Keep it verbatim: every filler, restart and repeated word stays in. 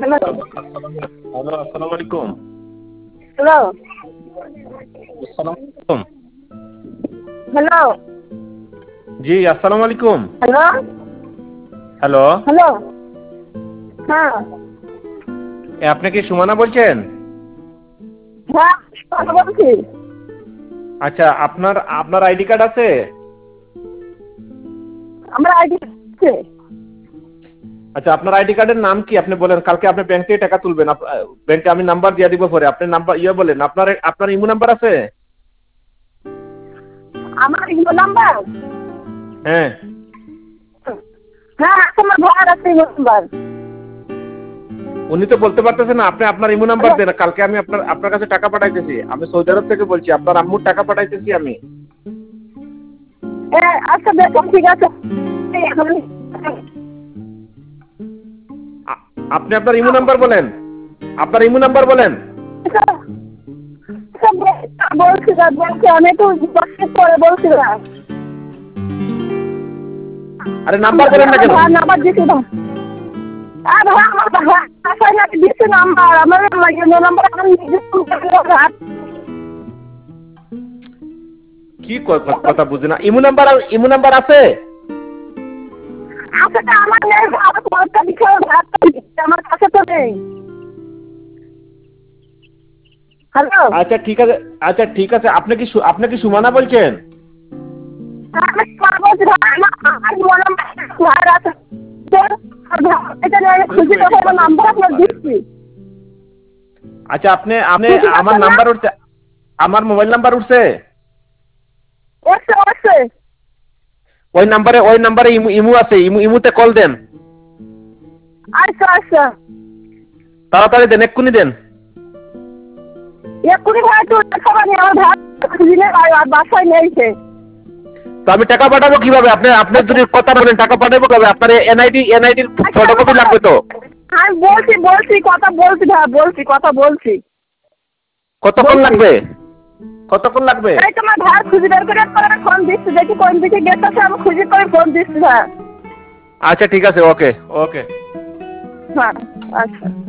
Hello hello, আসসালামু আলাইকুম। Hello আসসালামু আলাইকুম। হ্যালো জি, আসসালামু আলাইকুম। হ্যালো হ্যালো, হ্যালো হ্যাঁ এ আপনি কি সুমনা বলছেন? হ্যাঁ কথা বলছি। আচ্ছা, আপনার আপনার আইডি কার্ড আছে? আমার আইডি আছে। আচ্ছা, আপনার আইডি কার্ডের নাম কি আপনি বলেন? কালকে আপনি ব্যাংক থেকে টাকা তুলবেন। ব্যাংকে আমি নাম্বার দিয়ে দিব পরে। আপনি নাম্বার ইয়ে বলেন। আপনার আপনার ইমো নাম্বার আছে? আমার ইমো নাম্বার? হ্যাঁ। হ্যাঁ আছে, আমার ভাইয়ের আছে ইমো নাম্বার। উনি তো বলতে পারতেছেন না। আপনি আপনার ইমো নাম্বার দেন। কালকে আমি আপনার আপনার কাছে টাকা পাঠাইতেছি। আমি সৌদি আরব থেকে বলছি। আপনার আম্মুর টাকা পাঠাইতেছি আমি। হ্যাঁ আচ্ছা দেখুন, ঠিক আছে। আ- আপনি আপনার ইমো নাম্বার বলেন। আপনার ইমো নাম্বার বলেন। বলছি না, বলছি আমি একটু পরে বলছি না। আরে নাম্বার বলেন না কেন? নাম্বার দিচ্ছি না। আর ভাই আমার বাসায় নাকি দিচ্ছি নাম্বার, আমার ইমো নাম্বার এখন কি ক- কথা বুঝি না। ইমো নাম্বার ইমো নাম্বার আছে? আচ্ছা আমার নেই, আমার পরটা লিখে আমার কাছে তো নেই। হ্যালো আচ্ছা ঠিক আছে, আচ্ছা ঠিক আছে। আপনি কি সু- আপনি কি সুমানা বলছেন? আমি বলছি আমার ইমো নাম্বার ভাইয়ের আছে। এটা নিয়ে আমি খুশি কথা আমার নাম্বার আপনার দিচ্ছি। আচ্ছা, আপনি আপনি ঠিক আছে আমার না? নাম্বার উঠছে, আমার মোবাইল নাম্বার উঠছে। আছে আছে। ওই নাম্বারে ওই নাম্বারে ইমু ইমু আছে। ইমু ইমুতে কল দেন। আচ্ছা আচ্ছা তাড়াতাড়ি দেন, এক্ষুনি দেন। এক্ষুনি ভাই তো সবাই নিয়ে আমার ভাই খুঁজি নেই, আর বাসায় নেই সে। তো আমি টাকা পাঠাবো কিভাবে? আপনি আপনি যদি কথা বলেন টাকা পাঠাবো কিভাবে? আপনার এনআইডি এনআইডির ফটোকপি লাগবে তো। আমি বলছি বলছি কথা বলছি ভাই, বলছি কথা বলছি। কতক্ষণ বলছি। লাগবে? কতক্ষণ লাগবে? এই তোমার ভাই খুঁজে বের করে করে ফোন দিচ্ছি, দেখি কোন দিকে গেছে আমি খুঁজে করে ফোন দিচ্ছি ভাই। আচ্ছা ঠিক আছে, ওকে ওকে। হ্যাঁ আচ্ছা।